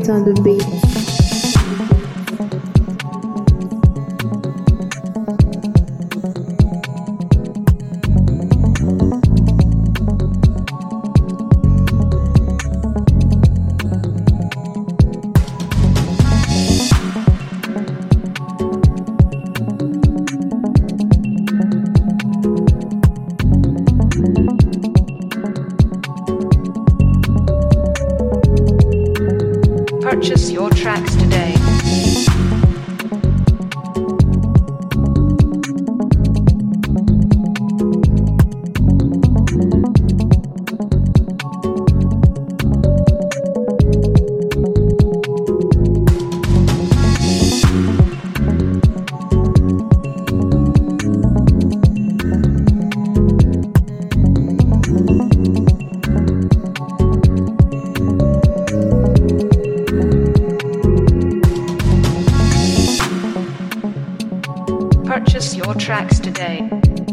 Perfect on the beat. Purchase your tracks today. Purchase your tracks today.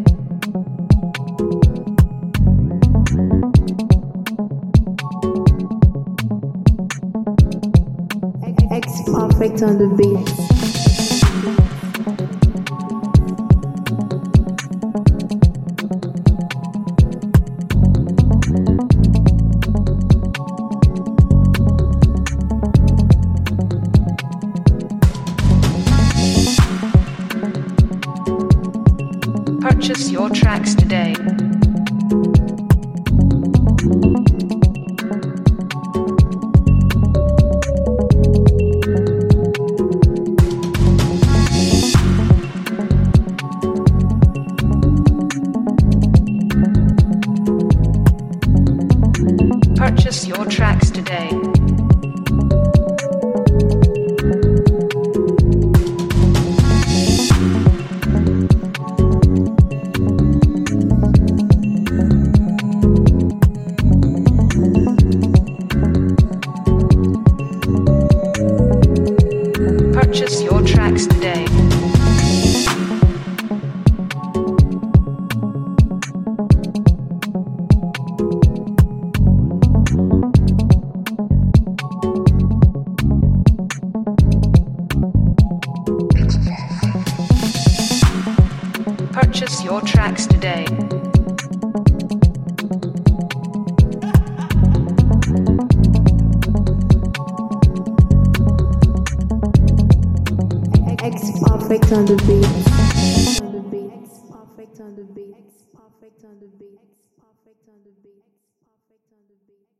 X Perfect on the beat. Purchase your tracks today. Purchase your tracks today. Purchase your tracks today. Purchase your tracks today. X Perfect on the beat. X Perfect on the beat. X Perfect on the beat. X Perfect on the beat. X Perfect on the beat.